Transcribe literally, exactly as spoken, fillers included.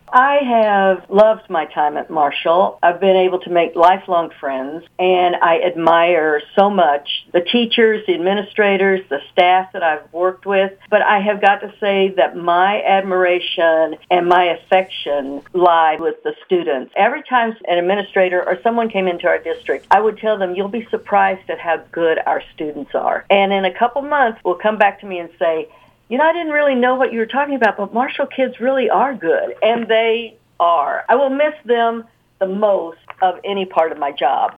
I have loved my time at Marshall. I've been able to make lifelong friends, and I admire so much the teachers, the administrators, the staff that I've worked with. But I have got to say that my admiration and my affection lie with the students. Every time an administrator or someone came into our district, I would tell them, you'll be surprised at how good our students are. And in a couple months, will come back to me and say, you know, I didn't really know what you were talking about, but Marshall kids really are good. And they are. I will miss them the most of any part of my job.